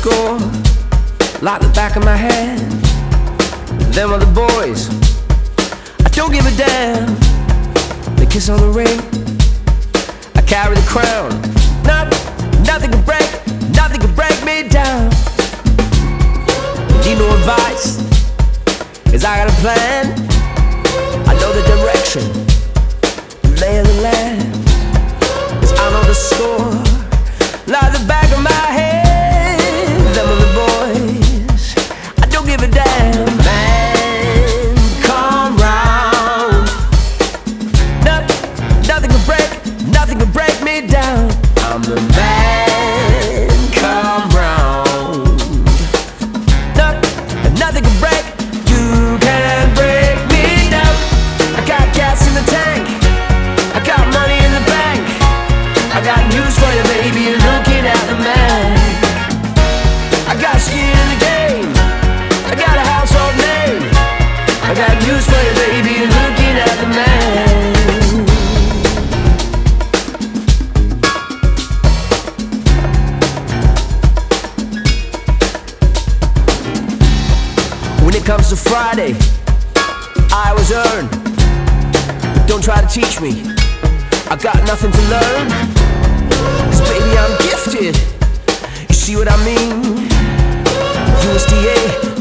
score like the back of my hand. Them are the boys, I don't give a damn. They kiss on the ring, I carry the crown. Nothing can break me down. Need no advice, 'cause I got a plan. I know the direction, the lay of the land. 'Cause I know the score like the back of my head. Them are the boys, I don't give a damn. Man, come round. Nothing can break me down. I'm the man, come round. Nothing can break, you can't break me down. I got gas in the tank, I got money in the bank. I got news for you, baby, you're looking at the man. I got skin in the game, I got a household name. I got news for you, baby, you're looking at the man. When it comes to Friday, I was earned. Don't try to teach me, I got nothing to learn. 'Cause baby, I'm gifted, you see what I mean? USDA